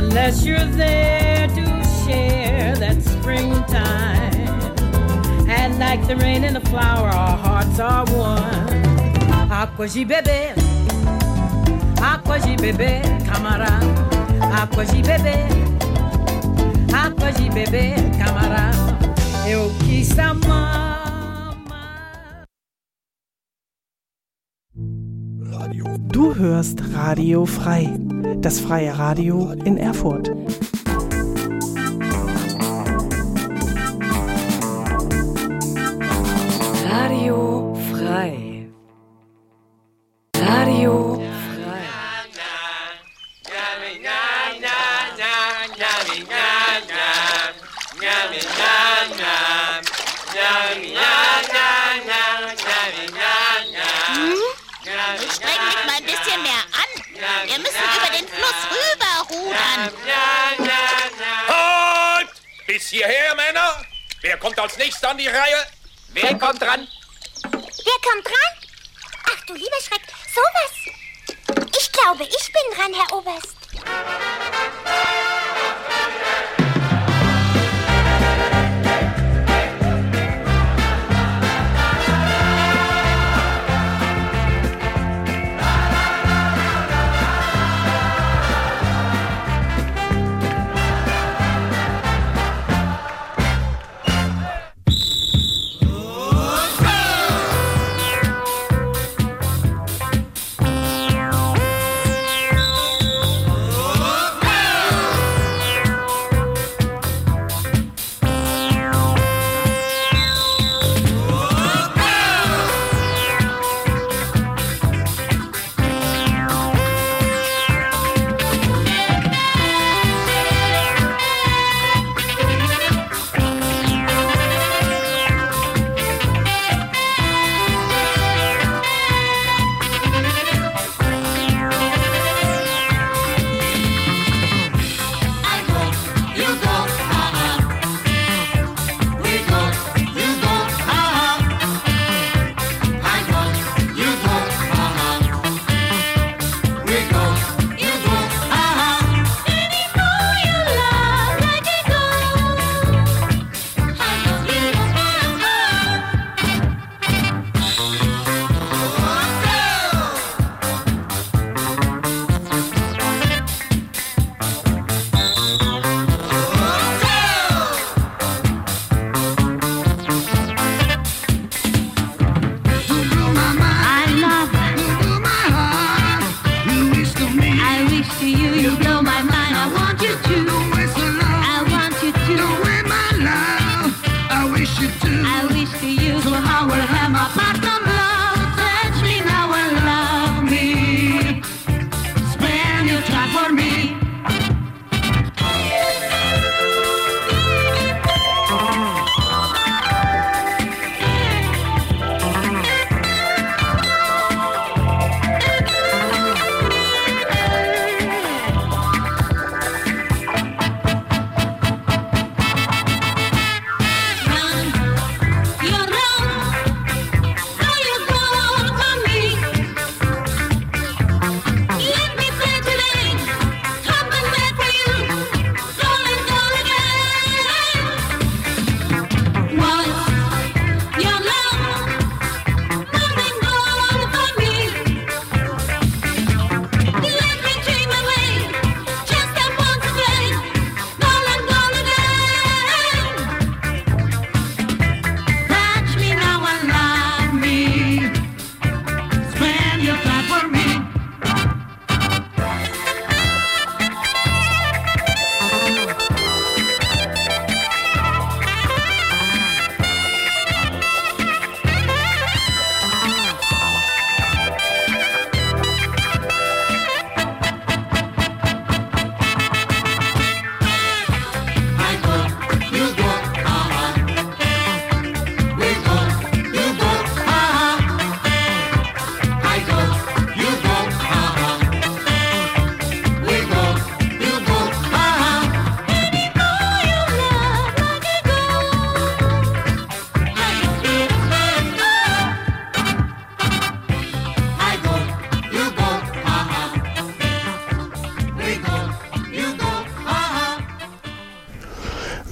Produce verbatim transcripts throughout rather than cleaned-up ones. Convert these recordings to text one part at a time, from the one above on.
unless you're there to share that springtime. And like the rain and the flower, our hearts are one. Aquaji bébé, aquaji bébé, camarade. Aquaji bébé, aquaji bébé, camarade. Eu quis amar. Du hörst Radio Frei, das freie Radio in Erfurt. Radio Frei. Radio Frei. Streng mich mal ein bisschen mehr an. Wir müssen über den Fluss rüber rudern. Und bis hierher, Männer. Wer kommt als nächstes an die Reihe? Wer kommt dran? Wer kommt dran? Ach du lieber Schreck, sowas. Ich glaube, ich bin dran, Herr Oberst.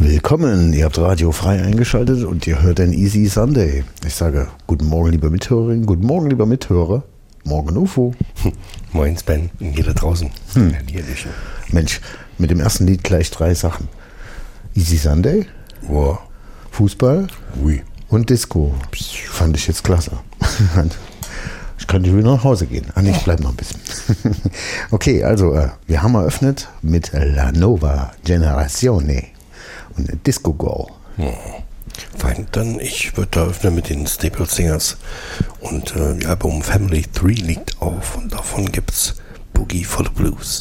Willkommen, ihr habt Radio frei eingeschaltet und ihr hört den Easy Sunday. Ich sage guten Morgen, liebe Mithörerinnen, guten Morgen, lieber Mithörer. Morgen, U F O. Moin, Sven, hier da draußen. Hm. Mensch, mit dem ersten Lied gleich drei Sachen. Easy Sunday, wow. Fußball oui. und Disco. Fand ich jetzt klasse. Ich könnte wieder nach Hause gehen. Ah, nee, ich bleib noch ein bisschen. Okay, also, äh, wir haben eröffnet mit La Nova Generazione und Disco Go. Hm. Fein, dann ich würde da öffnen mit den Staple Singers und äh, das Album Family drei liegt auf und davon gibt's Boogie for the Blues.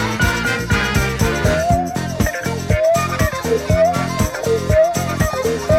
Bye.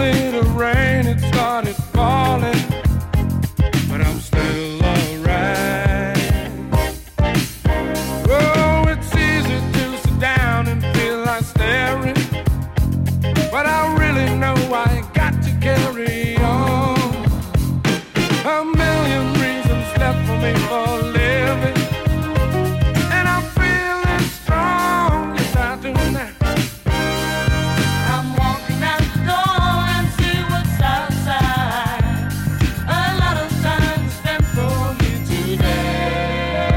little rain, it started falling, but I'm still alright. Oh, it's easy to sit down and feel like staring, but I really know I got to carry on. A million reasons left for me for living, and I'm feeling strong, yes I do now. I'm walking out the door and see what's outside. A lot of time spent for me today.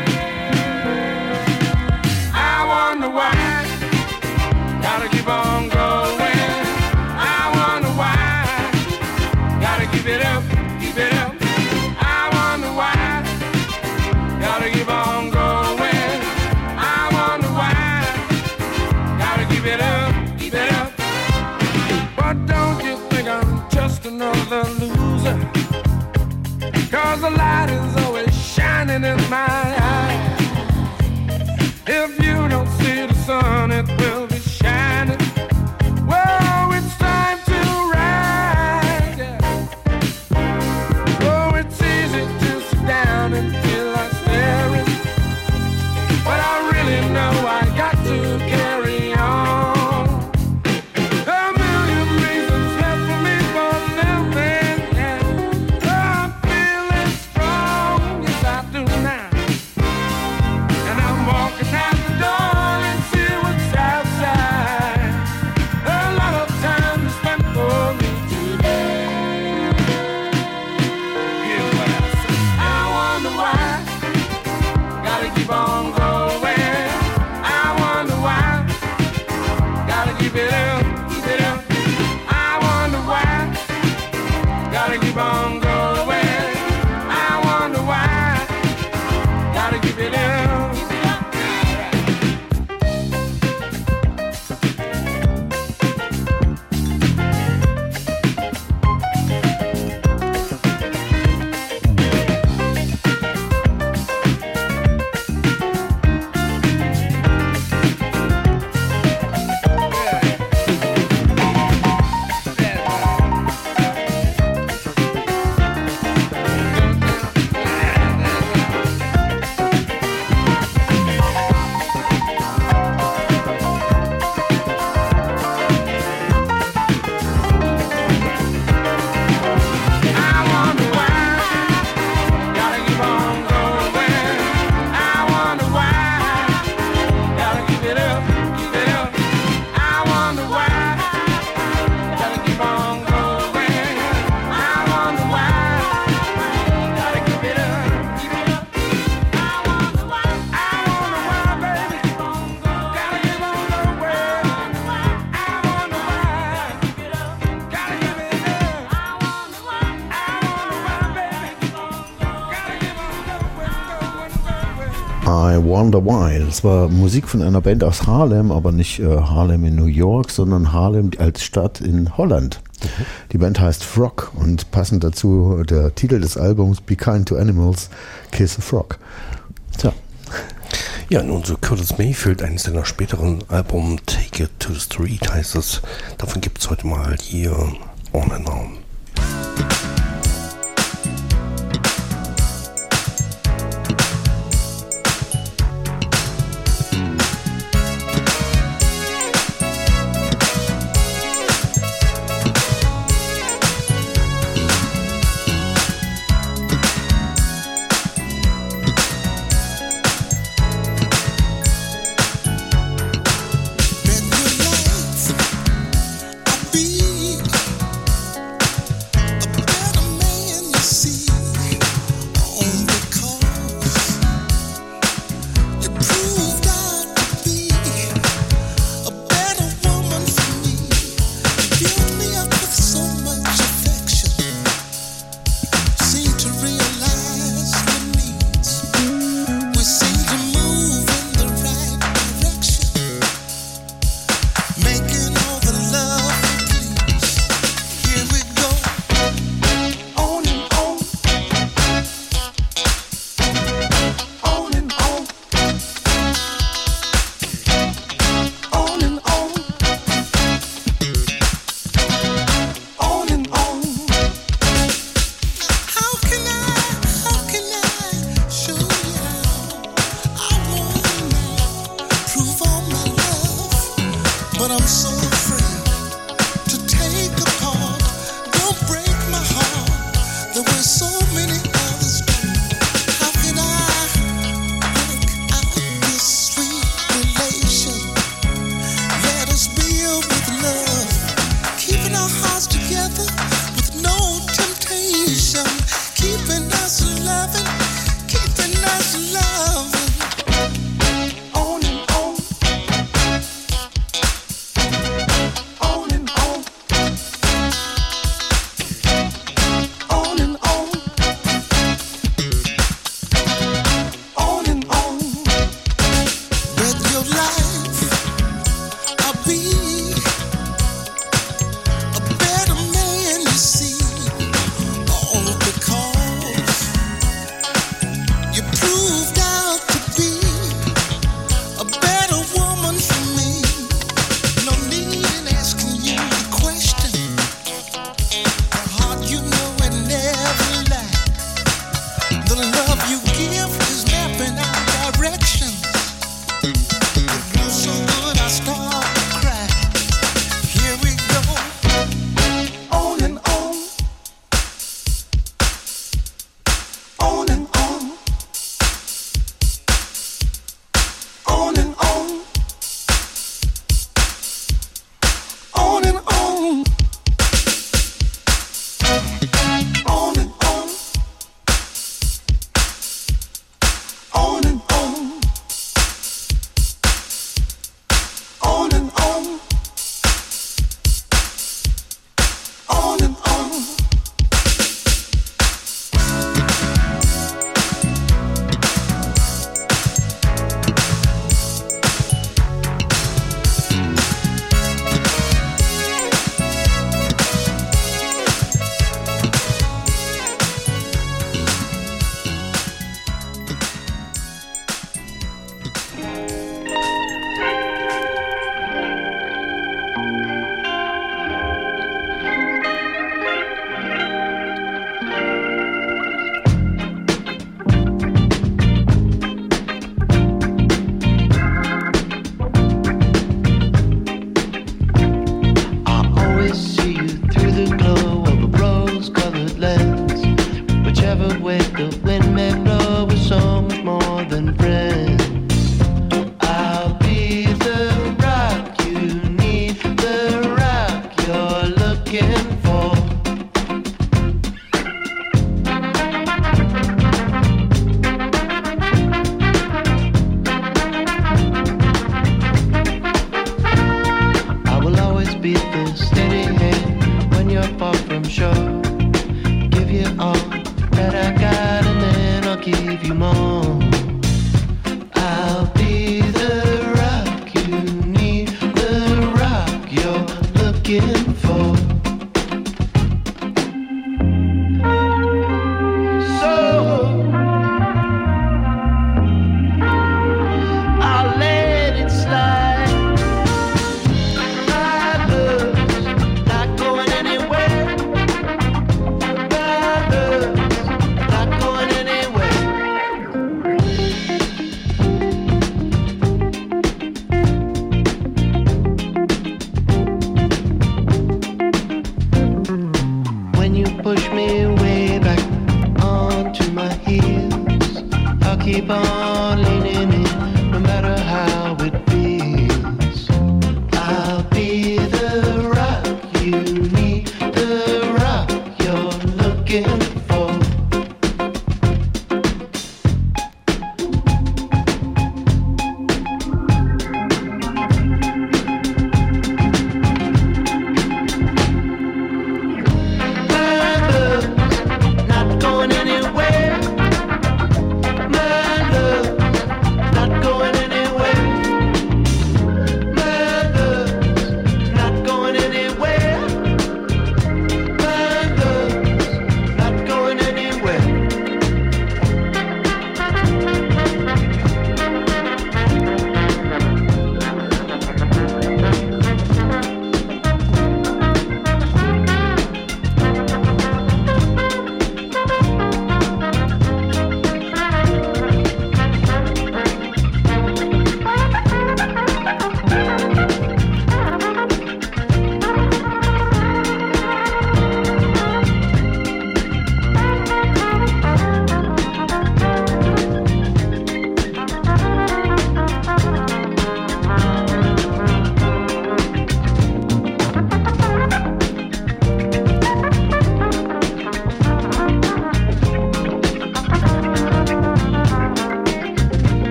I wonder why, gotta keep on going. I wonder why, gotta keep it up, keep it up. I wonder why, gotta keep on going. I wonder why, gotta keep it up, keep it up. But don't you think I'm just another loser? Cause the light is always shining in my eyes. If you don't see the sun, it will be shining. Whoa, it's time to rise, yeah. Oh, it's easy to sit down and feel like staring, but I really know I got to carry on. A million reasons left for me for living, yeah. Oh, I'm feeling strong, yes I do now. And I'm walking out the door and see what's outside. A lot of time spent for me today. Here's what I say. I wonder why, gotta keep on going. I wonder why, gotta keep it up, keep it up. I wonder why, gotta keep on going. I wonder why, gotta keep it up, keep it up. I Wonder Why. Das war Musik von einer Band aus Harlem, aber nicht äh, Harlem in New York, sondern Harlem als Stadt in Holland. Mhm. Die Band heißt Frog und passend dazu der Titel des Albums Be Kind to Animals, Kiss a Frog. Tja. Ja, nun so Curtis Mayfield, eines seiner späteren Album Take It to the Street heißt es. Davon gibt es heute mal hier On and On. Red lights, I feel A better man.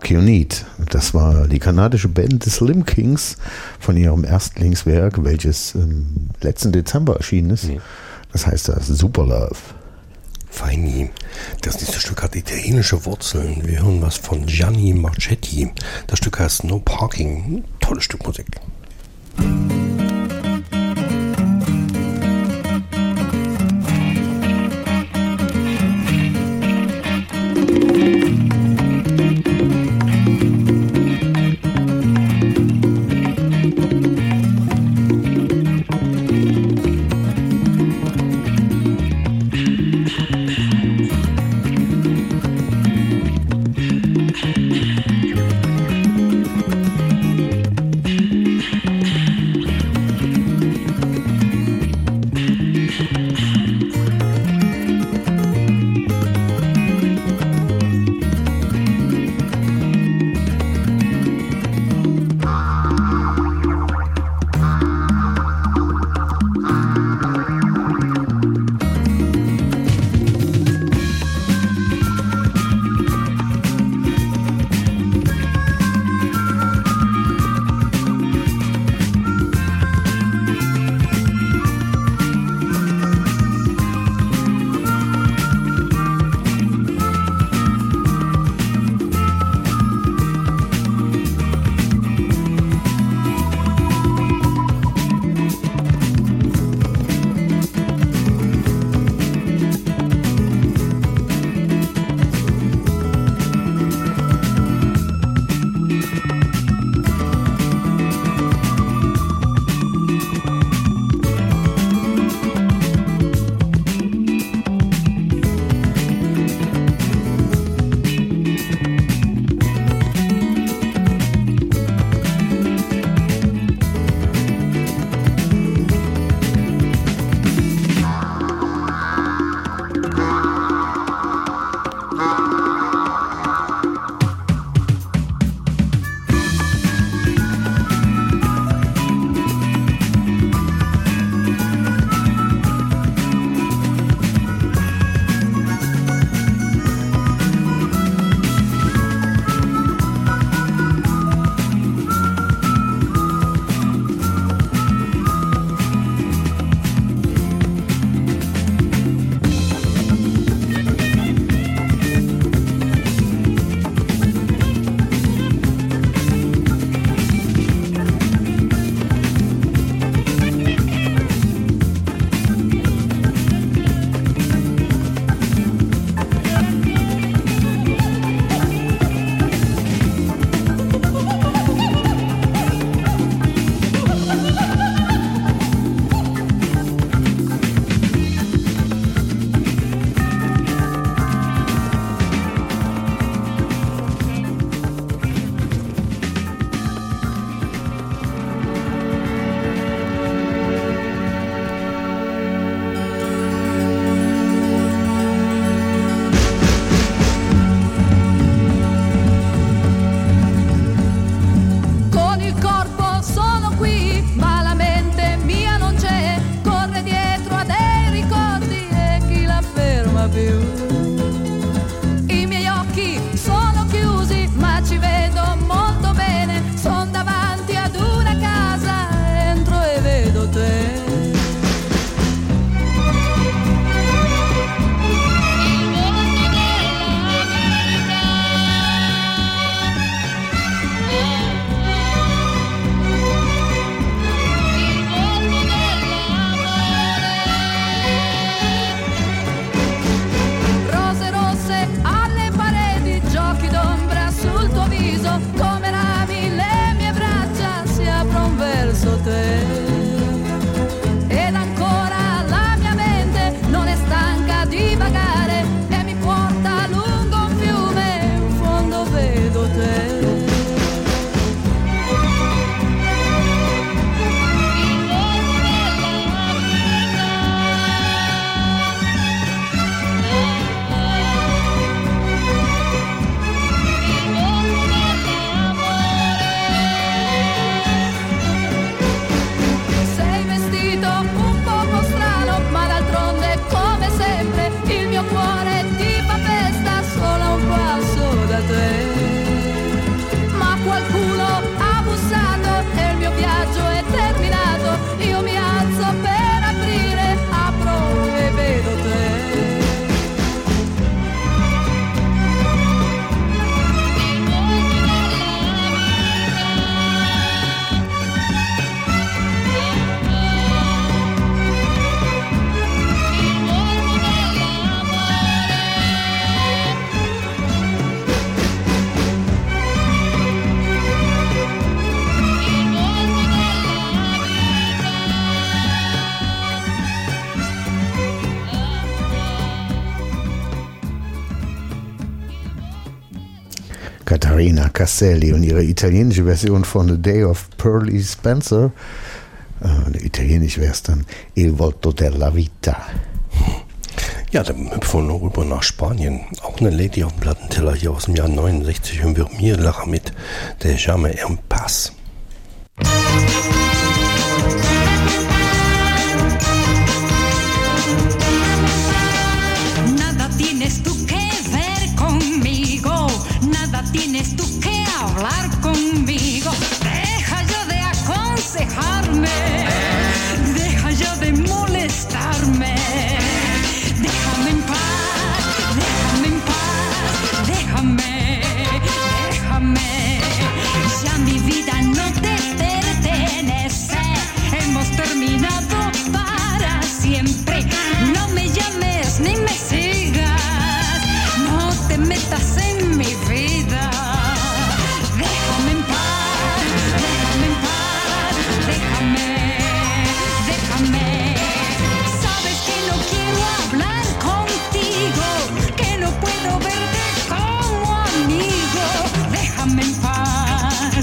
You Need. Das war die kanadische Band The Slim Kings von ihrem Erstlingswerk, welches im letzten Dezember erschienen ist. Mhm. Das heißt das Super Love. Feini. Das nächste Stück hat italienische Wurzeln. Wir hören was von Gianni Marchetti. Das Stück heißt No Parking. Tolles Stück Musik. Caterina Castelli und ihre italienische Version von The Day of Pearly Spencer. Äh, italienisch wäre es dann Il Volto della Vita. Ja, dann hüpfen wir noch rüber nach Spanien. Auch eine Lady auf dem Plattenteller hier aus dem Jahr neunundsechzig hören wir mir Lacher mit der Llame en Paz. Nada tienes tú que ver conmigo, nada tienes tú que hablar conmigo. Deja ya de aconsejarme, deja ya de molestarme. Déjame en paz, déjame en paz, déjame, déjame. Ya mi vida no te pertenece, hemos terminado para siempre. No me llames ni me sigas, no te metas en mi vida. Déjame en paz, déjame en paz, déjame, déjame. Sabes que no quiero hablar contigo, que no puedo verte como amigo. Déjame en paz,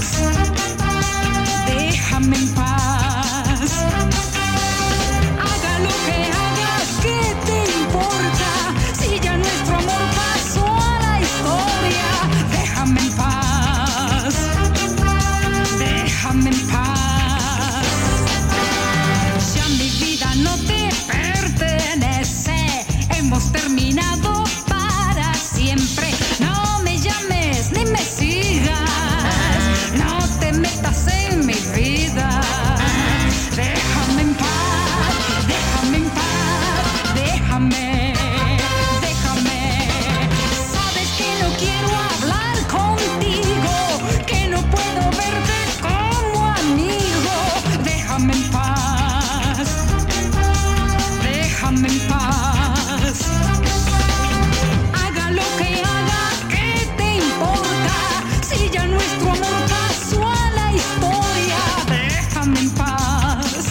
déjame en paz. Haga lo que hagas, ¿qué te importa? Si ya nuestro amor pasó a la historia. Déjame en paz, déjame en paz. Ya mi vida no te pertenece, hemos terminado para siempre. No me llames ni me sigas, no te metas en mi vida. Déjame en paz, déjame en paz, déjame, déjame. Sabes que no quiero hablar contigo, que no puedo verte como amigo. Déjame en paz, déjame en paz. Haga lo que haga, ¿qué te importa? Si ya nuestro amor pasó a la historia. Déjame en paz,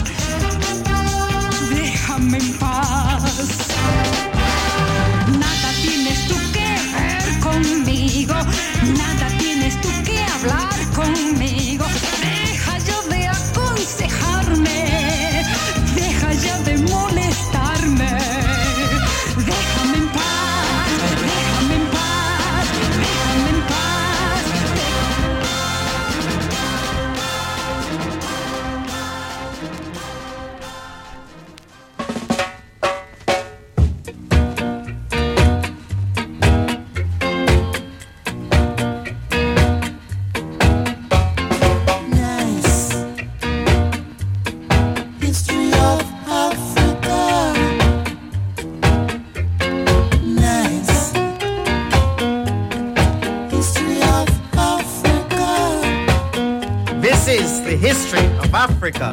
déjame en paz. Nada tienes tú que ver conmigo, nada tienes tú que hablar conmigo. Deja ya de aconsejarme, deja ya de molestarme. Déjame en paz, déjame en paz, déjame en paz. History of Africa. Nice. History of Africa. This is the history of Africa.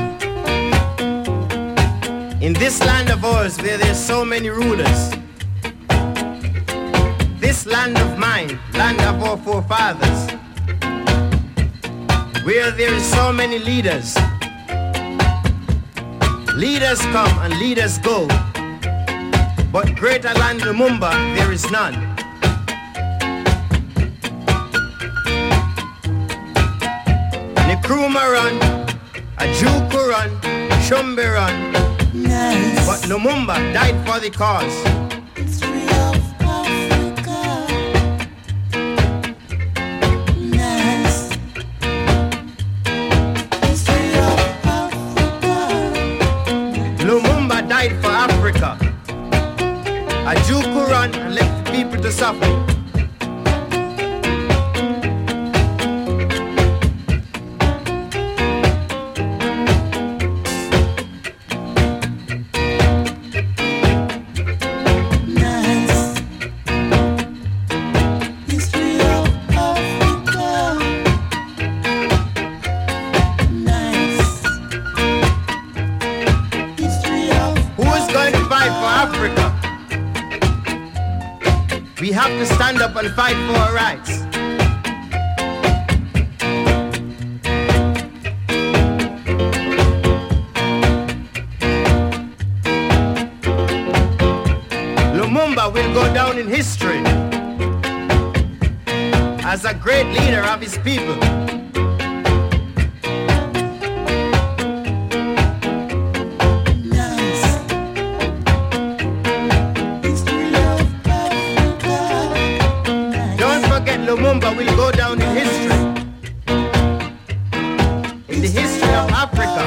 In this land of ours where there's so many rulers, this land of mine, land of our forefathers, where there is so many leaders. Leaders come and leaders go, but greater land Lumumba there is none. Nkrumah run, Ajuku run, Shumbi run, Nice. but Lumumba died for the cause. History of Africa. Nice. History of Africa. Lumumba died for Africa. Ajuku run and left the people to suffer. Nice. History of Africa. Nice. History of Who is going to fight for Africa? We have to stand up and fight for our rights. Lumumba will go down in history as a great leader of his people. Don't forget Lumumba will go down in history, in the history of Africa.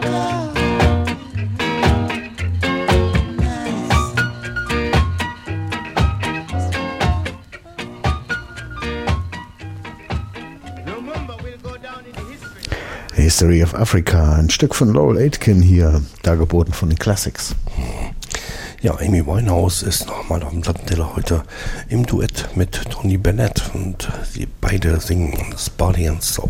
History of Africa, ein Stück von Laurel Aitken hier, dargeboten von den Classics. Ja, Amy Winehouse ist nochmal auf dem Plattenteller heute im Duett mit Tony Bennett und sie beide singen das Body and Soul.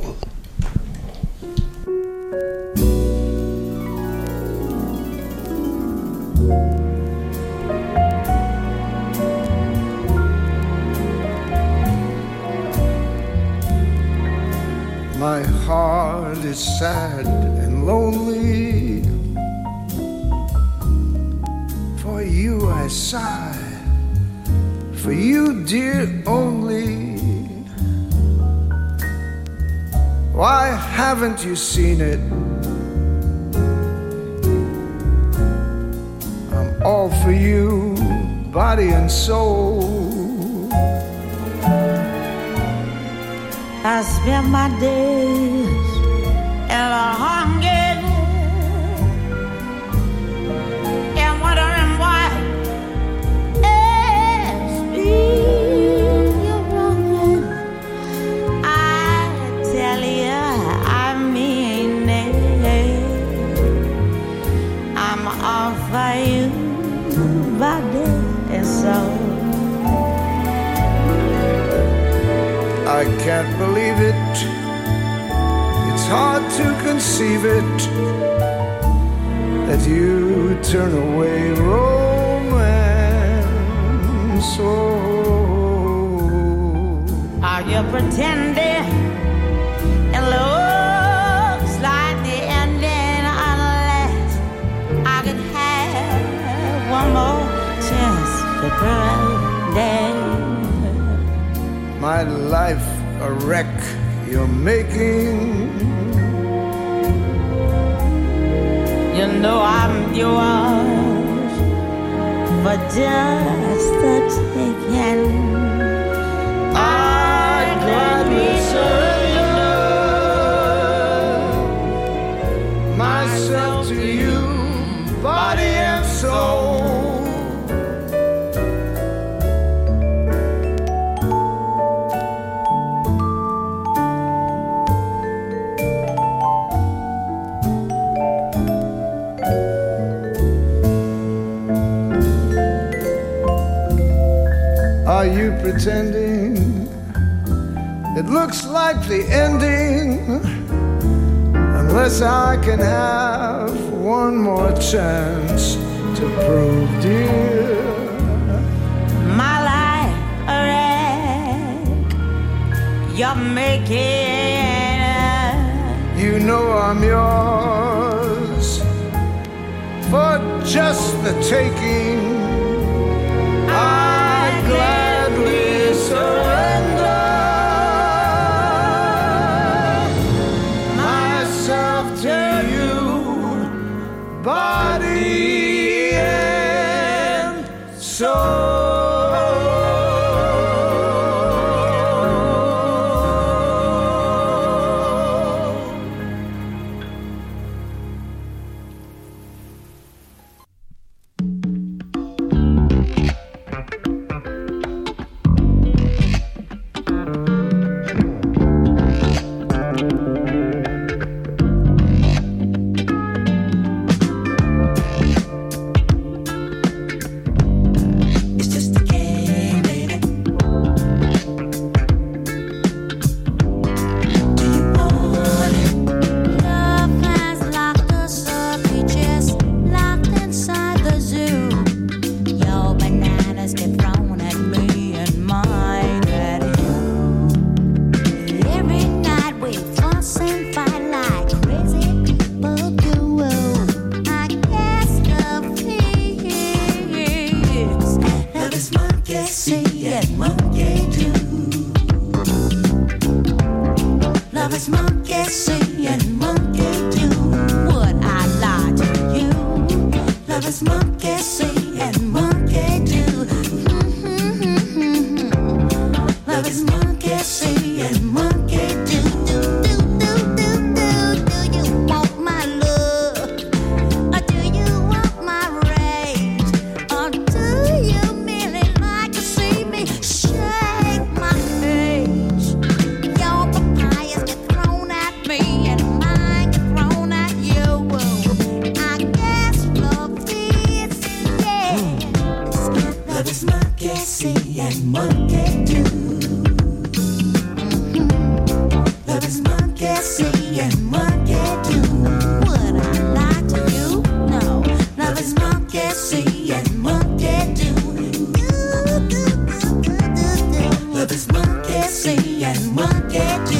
My heart is sad and lonely. For you I sigh, for you, dear, only. Why haven't you seen it? I'm all for you, body and soul. I spend my days in a hunger and wondering why it's me you're wrong. I tell you, I mean it. I'm all for you, body and soul. I can't believe it. It's hard to conceive it that you turn away romance. Oh. Are you pretending? It looks like the ending unless I could have one more chance to pretend. My life a wreck you're making. You know I'm yours for just the taking. I gladly surrender myself to you, body and soul. Are you pretending? It looks like the ending, unless I can have one more chance to prove, dear, my life a wreck you're making. You know I'm yours for just the taking. I gladly surrender myself to you, body and soul. See that monkey do. Love is monkey see and monkey do. Mm-hmm. Love is monkey see and monkey do. Would I lie to you? No. Love is monkey see and monkey do. Love is monkey see and monkey do.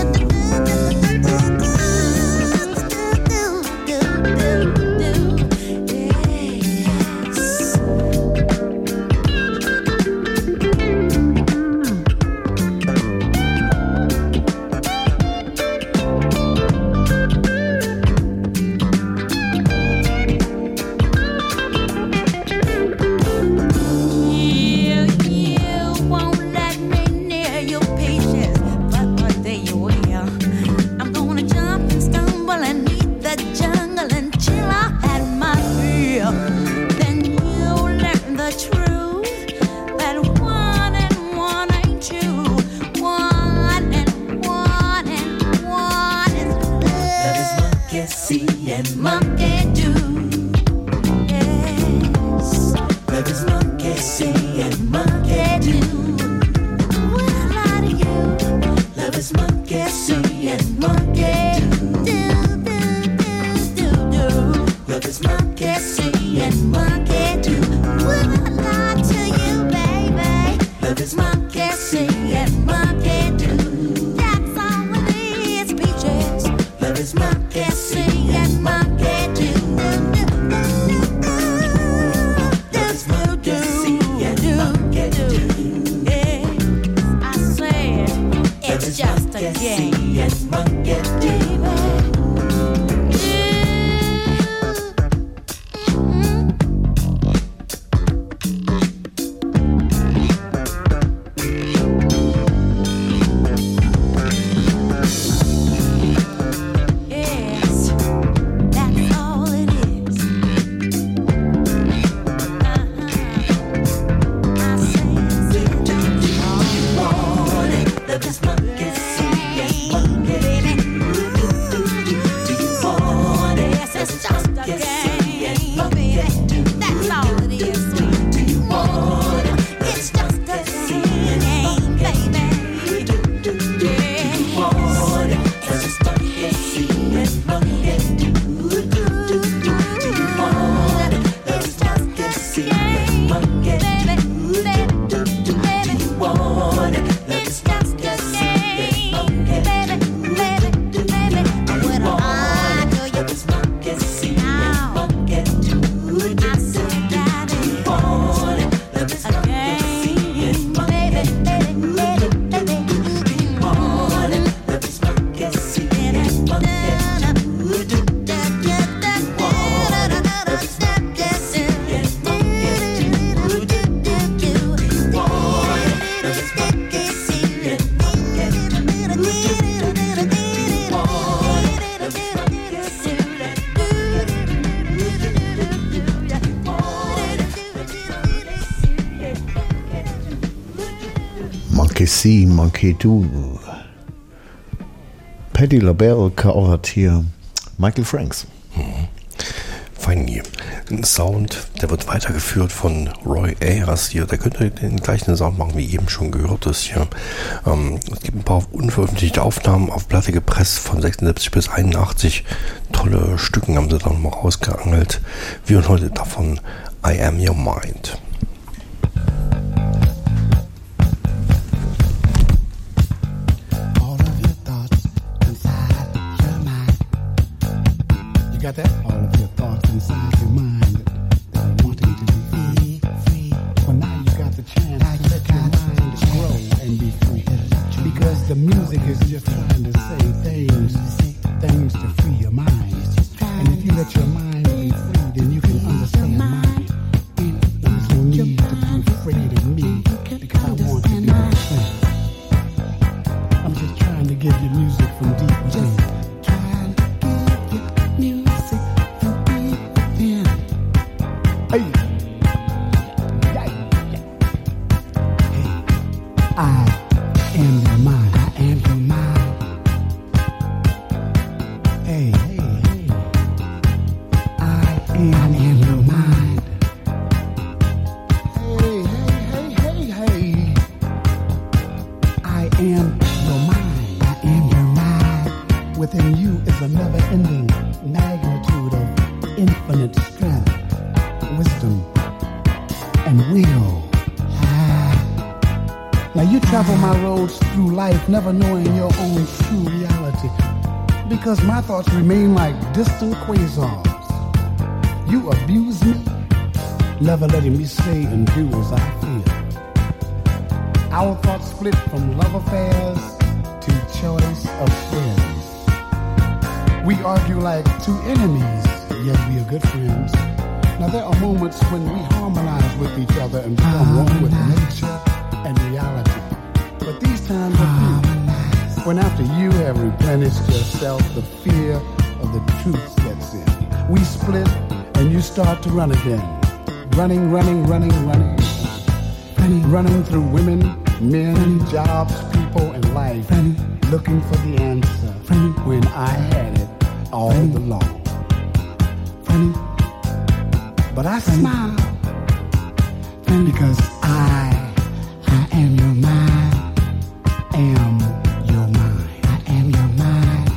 See, Monkey Do. Patti LaBelle covert hier Michael Franks. Mhm. Fein hier. Ein Sound, der wird weitergeführt von Roy Ayers hier. Der könnte den gleichen Sound machen, wie eben schon gehört ist hier. Ähm, es gibt ein paar unveröffentlichte Aufnahmen auf Platte gepresst von sechsundsiebzig bis einundachtzig. Tolle Stücken haben sie da nochmal rausgeangelt. Wir hören heute davon I Am Your Mind. Got that? All of your thoughts inside your mind that are wanting to be free, free. Well, now you got the chance to let your mind grow and be free. Because the music is just trying to say things, things to free your mind. And if you let your mind be free, then you can understand mind. There's no feel. Now you travel my roads through life never knowing your own true reality, because my thoughts remain like distant quasars. You abuse me, never letting me say and do as I feel. Our thoughts split from love affairs to choice of friends. We argue like two enemies, yet we are good friends. Now there are moments when we harmonize with each other and become one with nature and reality. But these times are few, when after you have replenished yourself, the fear of the truth sets in. We split and you start to run again. Running, running, running, running. Running, running through women, men, jobs, people, and life. Looking for the answer when I had it all along. But I smile because I, I am your mind, am your mind. I am your mind.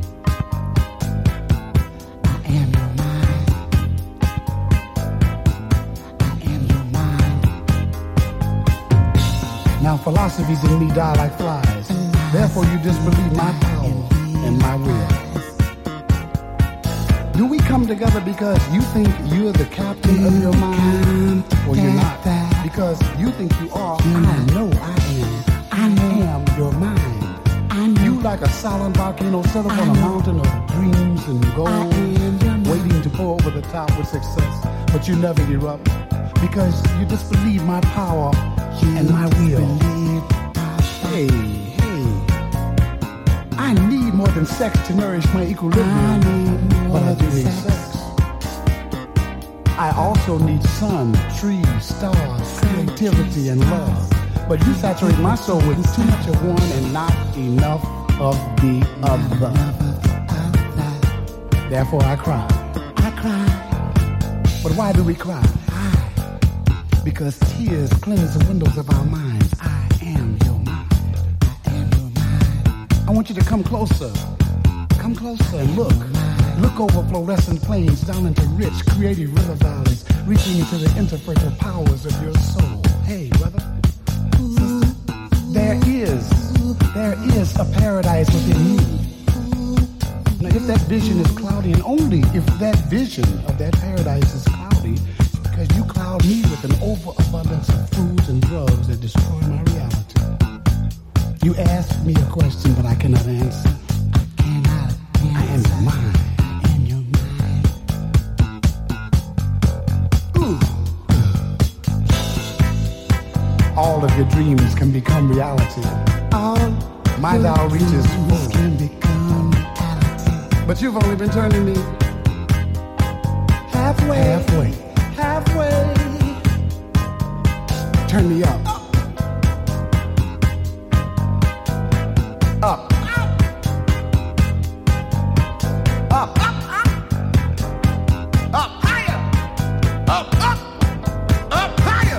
I am your mind. I am your mind. Now philosophies in me die like flies. Therefore you disbelieve my power and my will. Do we come together because you think you're the captain of your mind, or you're not? Because you think you are, I know I am. I am your mind. You like a silent volcano set up on a mountain of dreams and gold, waiting to pour over the top with success. But you never erupt because you disbelieve my power and my will. Hey, hey, I need more than sex to nourish my equilibrium. But I do need sex. I also need sun, trees, stars, creativity, and love. But you saturate my soul with too much of one and not enough of the other. Therefore I cry. I cry. But why do we cry? Because tears cleanse the windows of our minds. I am your mind. I am your mind. I want you to come closer. Come closer and look. Look over fluorescent plains down into rich, creative river valleys, reaching into the interferential powers of your soul. Hey, brother. Sister, there is, there is a paradise within you. Now, if that vision is cloudy, and only if that vision of that paradise is cloudy, it's because you cloud me with an overabundance of foods and drugs that destroy my reality. You ask me a question, but I cannot answer. I cannot. I am your mind. All of your dreams can become reality. All my dial reaches full. Can become reality. But you've only been turning me halfway. Halfway. Halfway. Turn me up. Up. Up. Up. Up. Higher. Up. Up. Up. Higher.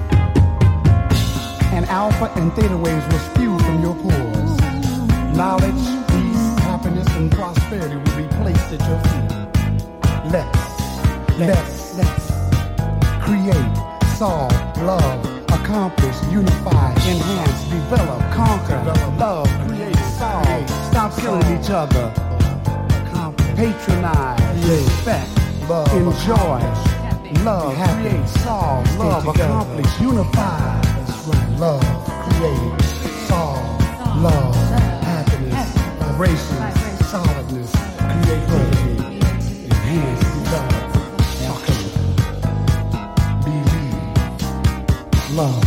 And alpha and theta waves will spew from your pores. Knowledge, peace, happiness, and prosperity will be placed at your feet. Let's, let's, let's create, solve, love, accomplish, unify, enhance, develop, conquer, develop, love, create, solve, stop killing each other, patronize, respect, love, enjoy, love, create, solve, love, accomplish, unify. Love, create, solve, love, happiness, vibrations, solidness, creativity, enhance, develop, alchemy, believe, love.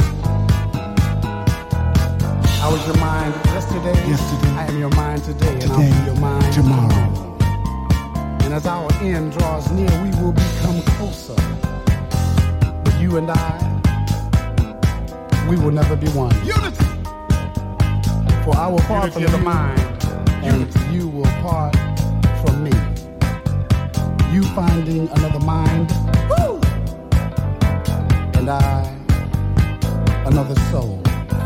I was your mind yesterday, yesterday. I am your mind today, today, and I'll be your mind tomorrow. And as our end draws near, we will become closer. But you and I, we will never be one. Unity! For I will part from your mind, and you will part from me. You finding another mind, woo! And I, another soul.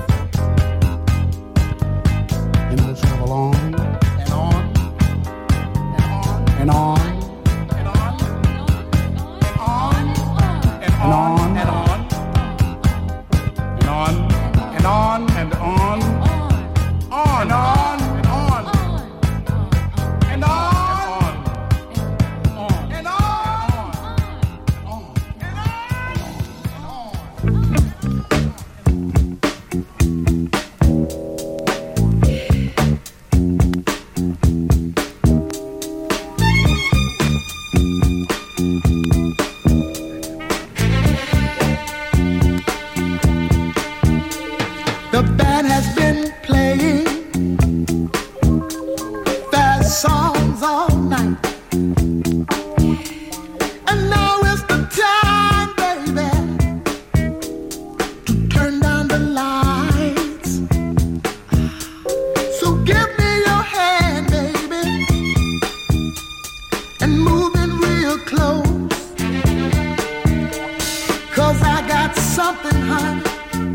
And we'll travel on, and on, and on, and on, and on, and on, and on, and on, and on. something, honey,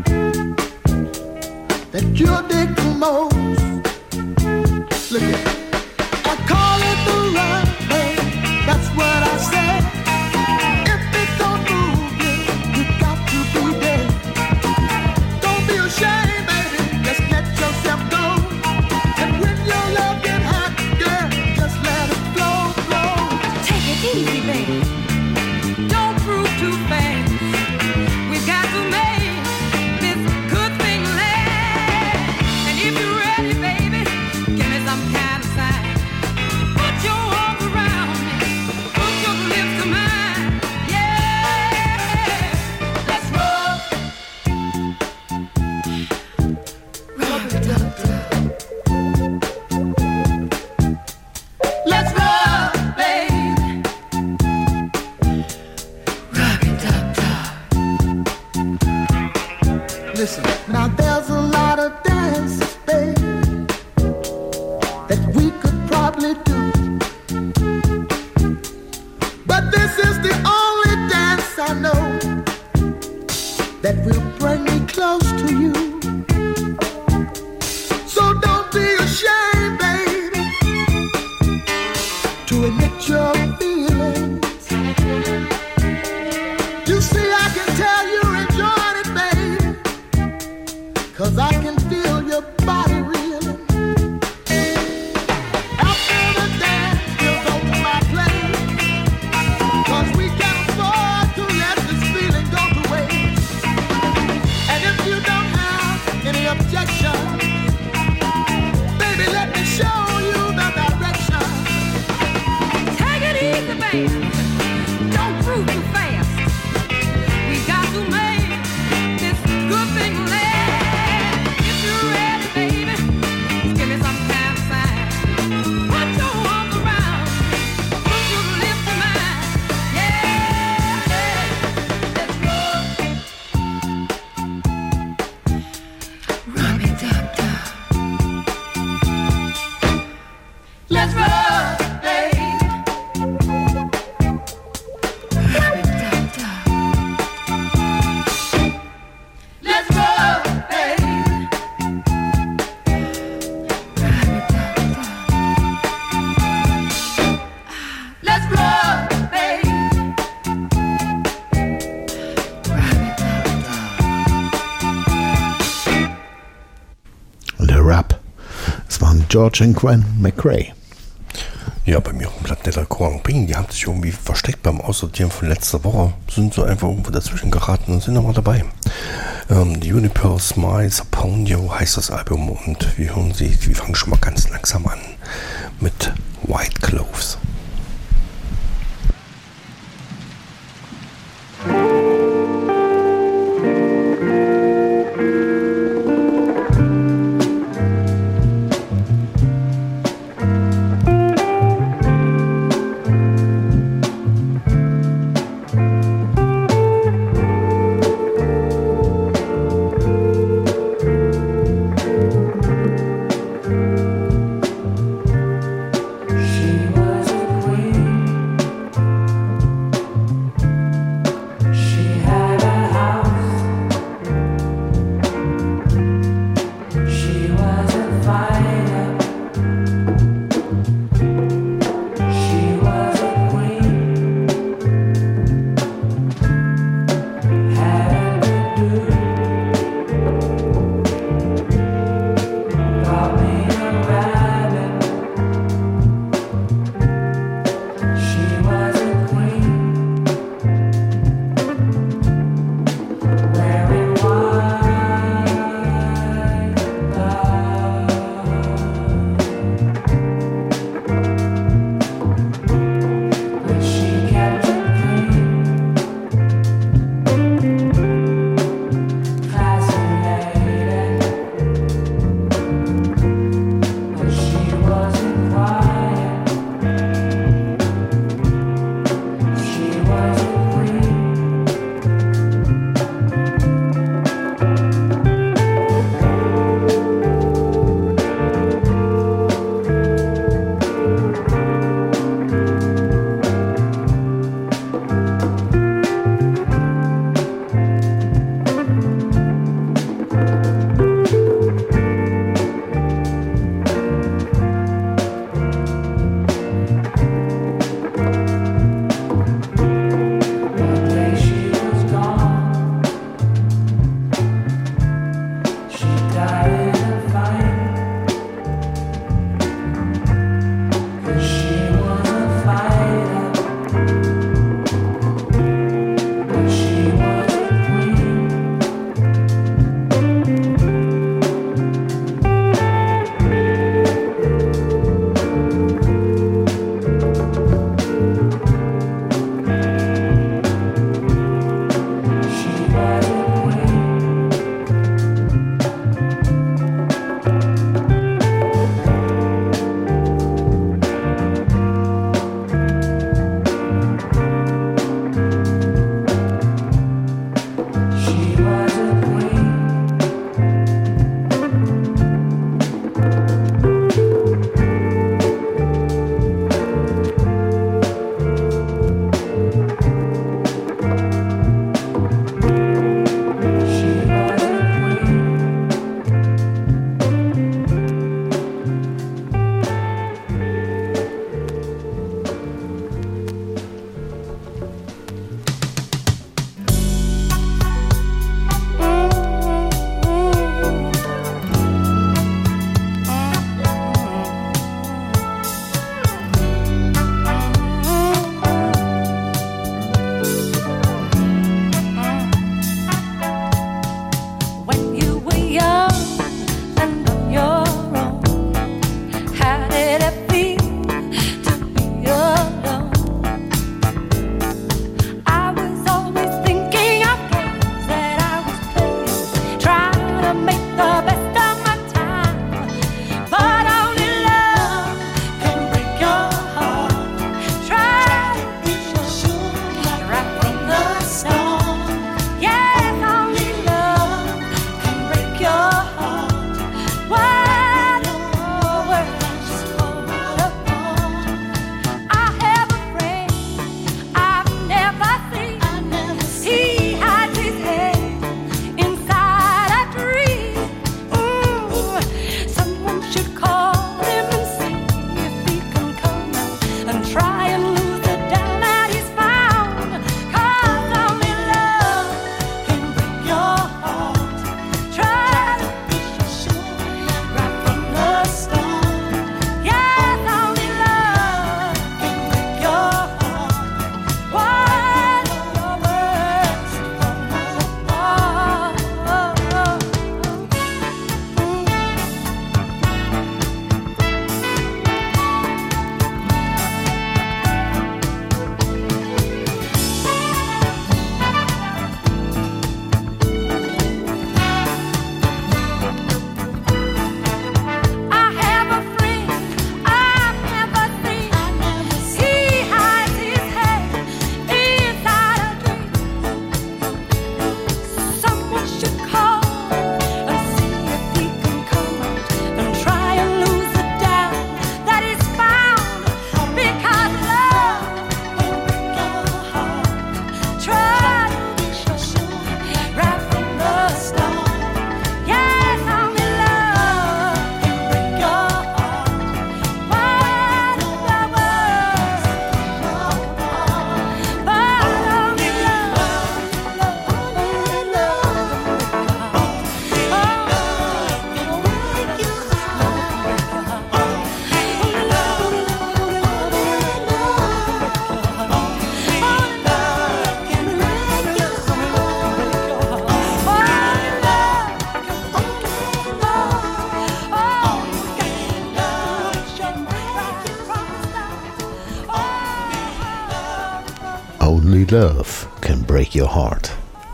that you'll dig the most. Look at it. I call it the run, babe. That's what I say. If it don't move you, you got to be there. Don't be ashamed, baby. Just let yourself go. And when your love get hot, girl, just let it flow, flow. Take it easy, baby. Don't prove too fast. We've got to make this good thing last. And if you're ready, baby, give me some kind of sign. Put your arms around me. Put your lips to mine. Yeah. Let's roll. Rub it up, let's roll, baby. Rub it up, Listen, now there's a lot of dances, baby, that we could probably do. But this is the only dance I know that will bring me close to you. So don't be ashamed, baby, to admit your feelings. You see, I can tell you're enjoying it, baby, 'cause I can feel your body reeling. After the dance, we'll go to my place, 'cause we can't afford to let this feeling go to waste. And if you don't have any objection, baby, let me show you the direction. take it easy, baby. Don't prove too fast. We got to make this good thing last. If you're ready, baby, give me some kind of sign. Put your arms around me. Put your lips to mine. Yeah. Let's go. Rub it up, down. Let's roll, baby. Rub it up, down. Let's roll, baby. Rub it up, down. Let's roll, baby. Rub it up, down. Der Rap. Es waren George und Gwen McRae. Ja, bei mir bleibt der Coang Ping. Die haben sich irgendwie versteckt beim Aussortieren von letzter Woche. Sind so einfach irgendwo dazwischen geraten und sind nochmal dabei. Ähm, The Unipearl Smiles Upon You heißt das Album und wir hören sie, wir fangen schon mal ganz langsam an mit White Cloves. She was a Sweet Love Can Break Your Heart.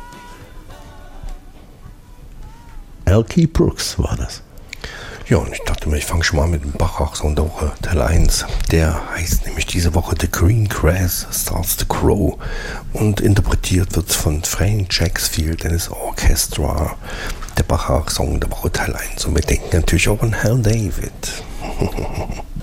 Elkie Brooks war das. Ja, und ich dachte mir, ich fange schon mal mit dem Bachach-Song der Woche, Teil eins. Der heißt nämlich diese Woche The Green Grass Starts to Grow und interpretiert wird von Frank Jacksfield and his Orchestra. Der Bachach-Song der Woche, Teil eins. Und wir denken natürlich auch an Hal David.